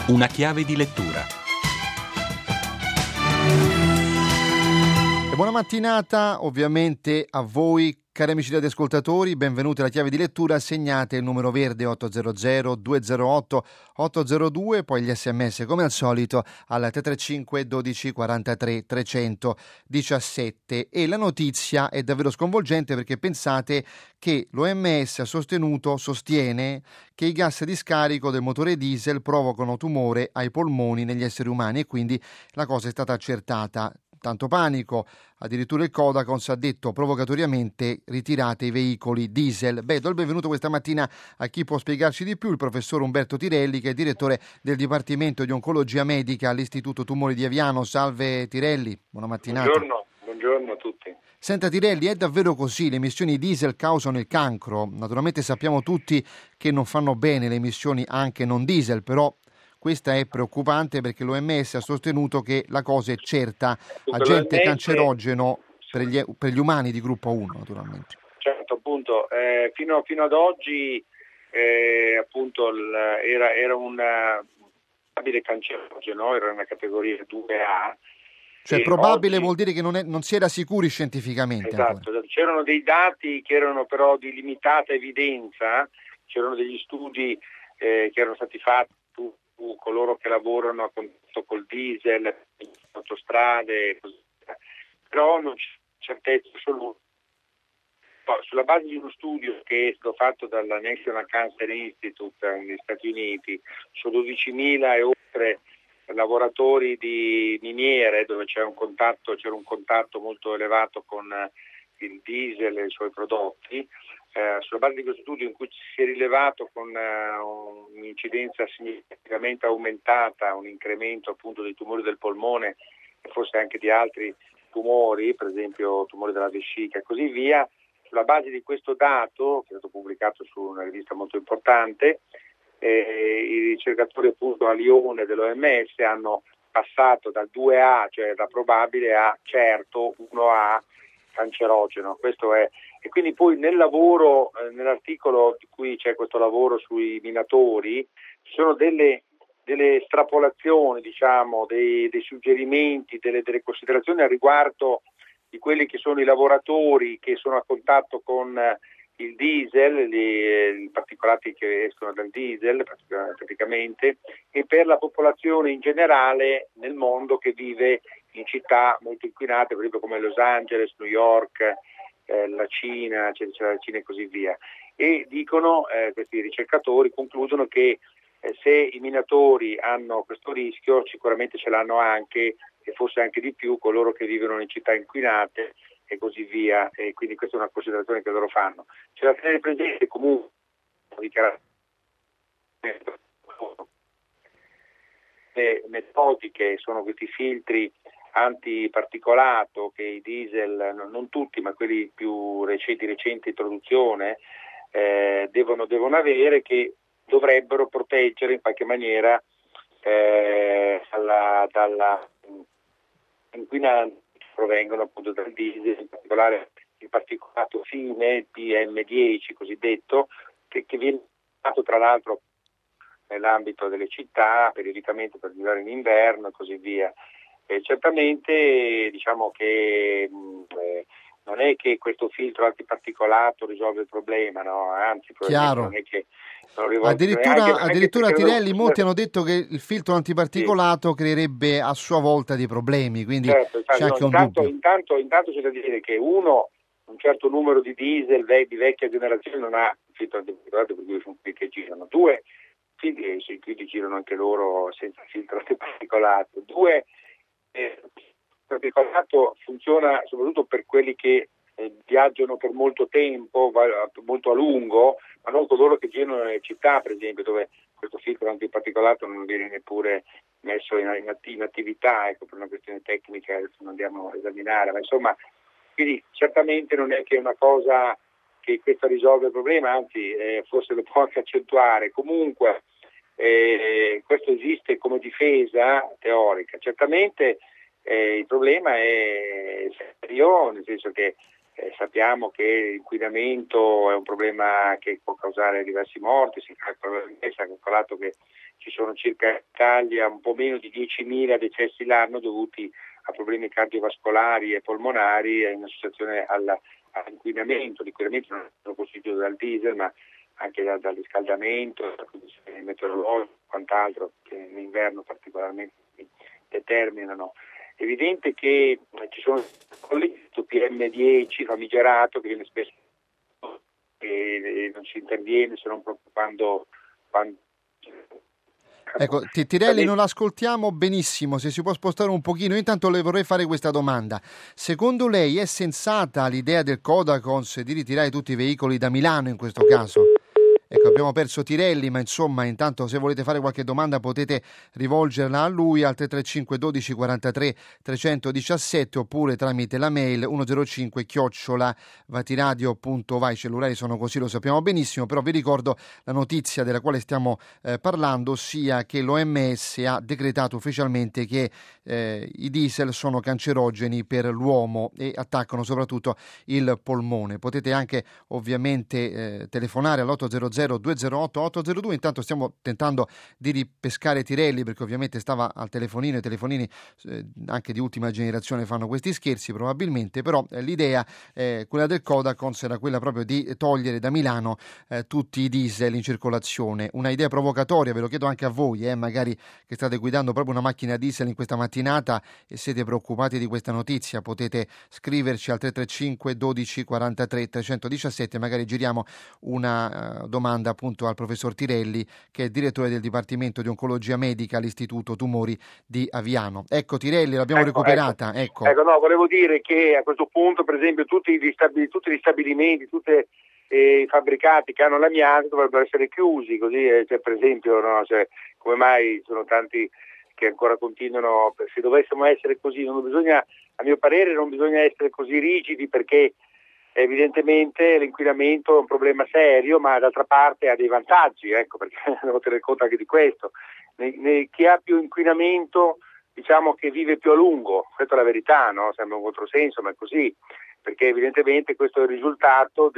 Una chiave di lettura. E buona mattinata ovviamente a voi, cari amici radioascoltatori, benvenuti alla chiave di lettura. Segnate il numero verde 800 208 802, poi gli sms come al solito al 335 12 43 317. E la notizia è davvero sconvolgente, perché pensate che l'OMS sostiene che i gas di scarico del motore diesel provocano tumore ai polmoni negli esseri umani, e quindi la cosa è stata accertata. Tanto panico, addirittura il Codacons ha detto provocatoriamente: ritirate i veicoli diesel. Do il benvenuto questa mattina a chi può spiegarci di più, il professor Umberto Tirelli, che è direttore del Dipartimento di Oncologia Medica all'Istituto Tumori di Aviano. Salve Tirelli, buona mattinata. Buongiorno a tutti. Senta Tirelli, è davvero così? Le emissioni diesel causano il cancro? Naturalmente sappiamo tutti che non fanno bene le emissioni anche non diesel, però questa è preoccupante, perché l'OMS ha sostenuto che la cosa è certa, agente cancerogeno per gli umani di gruppo 1, naturalmente. Certo, appunto, fino ad oggi appunto era un probabile cancerogeno, era una categoria 2A. Cioè probabile oggi vuol dire che non si era sicuri scientificamente. Esatto, ancora. C'erano dei dati che erano però di limitata evidenza, c'erano degli studi che erano stati fatti su coloro che lavorano a contatto col diesel, autostrade, così via. Però non c'è certezza assoluta. Sulla base di uno studio che è stato fatto dalla National Cancer Institute negli Stati Uniti su 12.000 e oltre lavoratori di miniere, dove c'era un contatto molto elevato con il diesel e i suoi prodotti, sulla base di questo studio, in cui si è rilevato con un'incidenza significativamente aumentata, un incremento appunto dei tumori del polmone e forse anche di altri tumori, per esempio tumori della vescica e così via. Sulla base di questo dato, che è stato pubblicato su una rivista molto importante, i ricercatori appunto a Lione dell'OMS hanno passato dal 2A, cioè da probabile, a certo 1A cancerogeno. Questo è. E quindi poi nel lavoro, nell'articolo di cui c'è questo lavoro sui minatori, ci sono delle estrapolazioni, diciamo, dei suggerimenti, delle considerazioni a riguardo di quelli che sono i lavoratori che sono a contatto con il diesel, i particolati che escono dal diesel praticamente, e per la popolazione in generale nel mondo che vive in città molto inquinate, per esempio come Los Angeles, New York, la Cina, c'è la Cina e così via. E dicono, questi ricercatori concludono che se i minatori hanno questo rischio, sicuramente ce l'hanno anche, e forse anche di più, coloro che vivono in città inquinate e così via, e quindi questa è una considerazione che loro fanno. C'è da tenere presente comunque le metodiche sono questi filtri antiparticolato che i diesel, non tutti ma quelli più di recente introduzione, devono avere, che dovrebbero proteggere in qualche maniera dalla inquinanti che provengono appunto dal diesel, in particolare il particolato fine, PM10 cosiddetto, che viene usato tra l'altro nell'ambito delle città periodicamente per guidare in inverno e così via. Certamente diciamo che non è che questo filtro antiparticolato risolve il problema, no? Anzi, probabilmente non è che addirittura Tirelli, molti hanno detto che il filtro antiparticolato creerebbe a sua volta dei problemi, quindi certo, c'è anche un dubbio. Intanto c'è da dire che un certo numero di diesel di vecchia generazione non ha il filtro antiparticolato, per cui sono quelli che girano. Due, quindi girano anche loro senza filtro antiparticolato. Due, il particolato funziona soprattutto per quelli che viaggiano per molto tempo, molto a lungo, ma non coloro che girano nelle città, per esempio, dove questo filtro antiparticolato non viene neppure messo in attività, ecco, per una questione tecnica che non andiamo a esaminare, ma insomma, quindi certamente non è che è una cosa che questa risolve il problema, anzi forse lo può anche accentuare. Comunque questo esiste come difesa teorica. Certamente il problema è serio, nel senso che Sappiamo che l'inquinamento è un problema che può causare diversi morti, si è calcolato che ci sono circa in Italia un po' meno di 10.000 decessi l'anno dovuti a problemi cardiovascolari e polmonari in associazione all'inquinamento. L'inquinamento non è solo costituito dal diesel, ma anche dal riscaldamento, dalle condizioni meteorologiche e quant'altro che in inverno particolarmente determinano. È evidente che ci sono questo PM10 famigerato che viene spesso e non si interviene se non proprio quando Ecco, Tirelli non l'ascoltiamo benissimo, se si può spostare un pochino. Io intanto le vorrei fare questa domanda. Secondo lei è sensata l'idea del Codacons di ritirare tutti i veicoli da Milano in questo caso? Ecco, abbiamo perso Tirelli, ma insomma, intanto se volete fare qualche domanda potete rivolgerla a lui al 335 12 43 317 oppure tramite la mail 105@vatiradio.vai. I cellulari sono così, lo sappiamo benissimo, però vi ricordo la notizia della quale stiamo parlando, ossia che l'OMS ha decretato ufficialmente che i diesel sono cancerogeni per l'uomo e attaccano soprattutto il polmone. Potete anche ovviamente telefonare all'800 208 802. Intanto stiamo tentando di ripescare Tirelli perché ovviamente stava al telefonino. I telefonini anche di ultima generazione fanno questi scherzi probabilmente, però l'idea quella del Codacons era quella proprio di togliere da Milano tutti i diesel in circolazione. Una idea provocatoria, ve lo chiedo anche a voi, magari che state guidando proprio una macchina diesel in questa mattinata e siete preoccupati di questa notizia, potete scriverci al 335 12 43 317, magari giriamo una domanda appunto al professor Tirelli, che è direttore del Dipartimento di Oncologia Medica all'Istituto Tumori di Aviano. Ecco Tirelli, l'abbiamo recuperata. Ecco, no, volevo dire che a questo punto, per esempio, tutti gli stabilimenti, tutti i fabbricati che hanno l'amianto dovrebbero essere chiusi, così per esempio, no? Come mai sono tanti che ancora continuano? Se dovessimo essere così, non bisogna, a mio parere, non bisogna essere così rigidi, perché evidentemente l'inquinamento è un problema serio, ma d'altra parte ha dei vantaggi, perché devo tenere conto anche di questo. Chi ha più inquinamento, diciamo che vive più a lungo, questa è la verità, no? Sembra un controsenso, ma è così, perché evidentemente questo è il risultato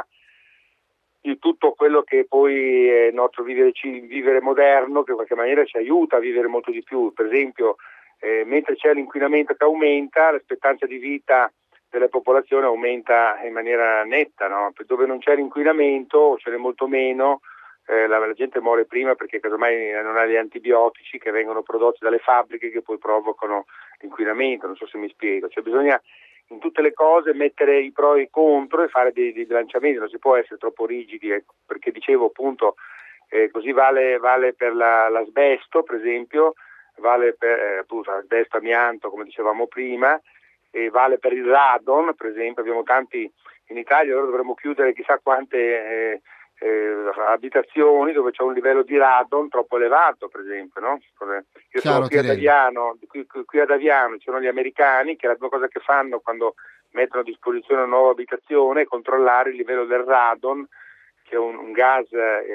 di tutto quello che poi è il nostro vivere moderno, che in qualche maniera ci aiuta a vivere molto di più. Per esempio, mentre c'è l'inquinamento che aumenta, l'aspettativa di vita della popolazione aumenta in maniera netta, no? Dove non c'è l'inquinamento, o ce n'è molto meno, la gente muore prima perché casomai non ha gli antibiotici che vengono prodotti dalle fabbriche che poi provocano l'inquinamento. Non so se mi spiego. Bisogna in tutte le cose mettere i pro e i contro e fare dei bilanciamenti, non si può essere troppo rigidi, perché dicevo appunto così vale per l'asbesto, per esempio, vale per appunto asbesto, amianto, come dicevamo prima, e vale per il radon, per esempio. Abbiamo tanti in Italia, allora dovremmo chiudere chissà quante abitazioni dove c'è un livello di radon troppo elevato, per esempio, no? Io sono qui ad Aviano, ci sono gli americani che la prima cosa che fanno quando mettono a disposizione una nuova abitazione è controllare il livello del radon, che è un gas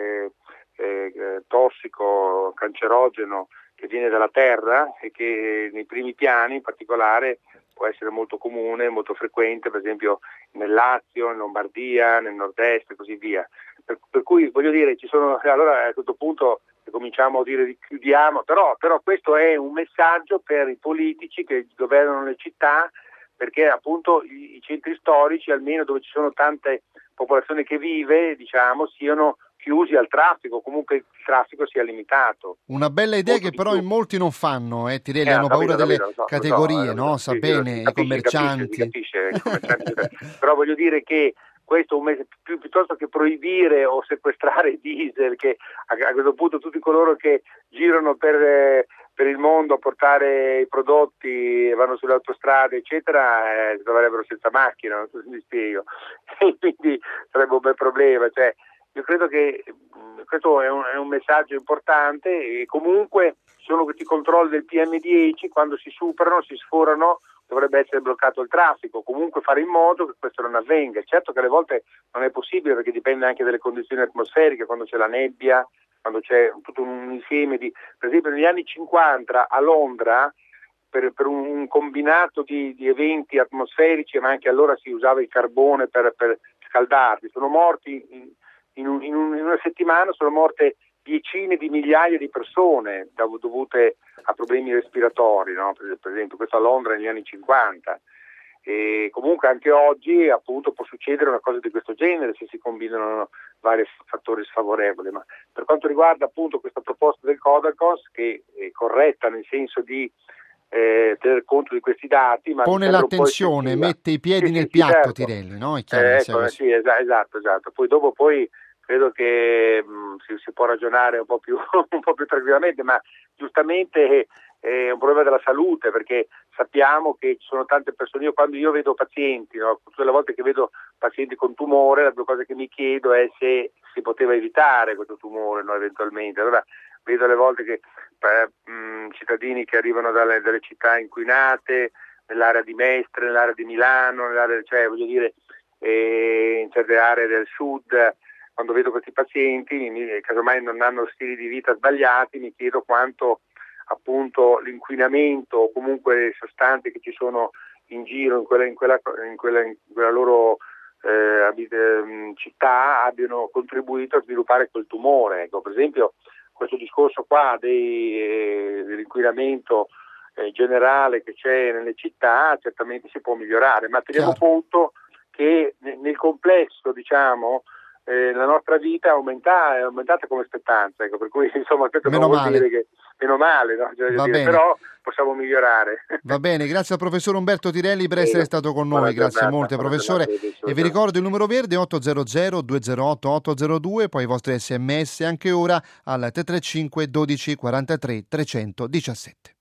tossico, cancerogeno, che viene dalla terra e che nei primi piani in particolare può essere molto comune, molto frequente, per esempio nel Lazio, in Lombardia, nel nord-est e così via. Per cui voglio dire, allora a questo punto cominciamo a dire chiudiamo, però questo è un messaggio per i politici che governano le città, perché appunto i centri storici, almeno dove ci sono tante popolazioni che vive, diciamo, siano chiusi al traffico, comunque il traffico sia limitato. Una bella idea che però in molti non fanno, Tirelli, hanno paura delle categorie, no? Sa bene, i commercianti. Si capisce, però voglio dire che questo piuttosto che proibire o sequestrare diesel, che a questo punto tutti coloro che girano per il mondo a portare i prodotti, vanno sulle autostrade eccetera, si troverebbero senza macchina, non so se mi spiego, e quindi sarebbe un bel problema. Io credo che questo è un messaggio importante, e comunque sono questi controlli del PM10, quando si superano, si sforano, dovrebbe essere bloccato il traffico, comunque fare in modo che questo non avvenga. Certo che alle volte non è possibile, perché dipende anche dalle condizioni atmosferiche, quando c'è la nebbia, quando c'è tutto un insieme per esempio negli anni 50 a Londra per un combinato di eventi atmosferici, ma anche allora si usava il carbone per scaldarli. Sono morti in una settimana, sono morte decine di migliaia di persone dovute a problemi respiratori, no? Per esempio questo a Londra negli anni 50. E comunque anche oggi appunto può succedere una cosa di questo genere se si combinano vari fattori sfavorevoli. Ma per quanto riguarda appunto questa proposta del Codacons, che è corretta nel senso di tener conto di questi dati, ma pone l'attenzione, mette i piedi nel piatto, certo. Tirelli, no? È chiaro, sì, esatto. Poi credo che si può ragionare un po' più tranquillamente, ma giustamente è un problema della salute, perché sappiamo che ci sono tante persone. Quando io vedo pazienti, no, tutte le volte che vedo pazienti con tumore, la prima cosa che mi chiedo è se si poteva evitare questo tumore, no, eventualmente. Allora vedo alle volte che cittadini che arrivano dalle città inquinate, nell'area di Mestre, nell'area di Milano, in certe aree del sud. Quando vedo questi pazienti, casomai non hanno stili di vita sbagliati, mi chiedo quanto appunto l'inquinamento o comunque le sostanze che ci sono in giro in quella loro città abbiano contribuito a sviluppare quel tumore. Ecco, per esempio questo discorso qua dell'inquinamento generale che c'è nelle città certamente si può migliorare, ma teniamo conto che nel complesso, diciamo, la nostra vita è aumentata come spettanza, ecco, per cui insomma questo non vuol dire che meno male, no? Però possiamo migliorare. Va bene, grazie al professor Umberto Tirelli per essere stato con noi, grazie molte professore. E vi ricordo il numero verde 800 208 802, poi i vostri sms anche ora al 335 12 43 317.